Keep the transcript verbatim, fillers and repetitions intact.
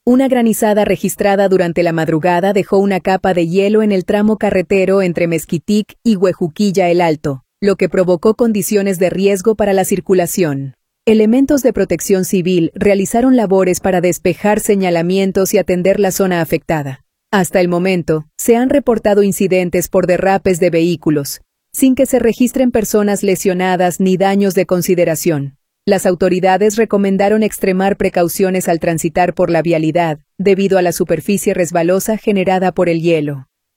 Una granizada registrada durante la madrugada dejó una capa de hielo en el tramo carretero entre Mezquitic y Huejuquilla el Alto, lo que provocó condiciones de riesgo para la circulación. Elementos de protección civil realizaron labores para despejar señalamientos y atender la zona afectada. Hasta el momento, se han reportado incidentes por derrapes de vehículos, sin que se registren personas lesionadas ni daños de consideración. Las autoridades recomendaron extremar precauciones al transitar por la vialidad, debido a la superficie resbalosa generada por el hielo.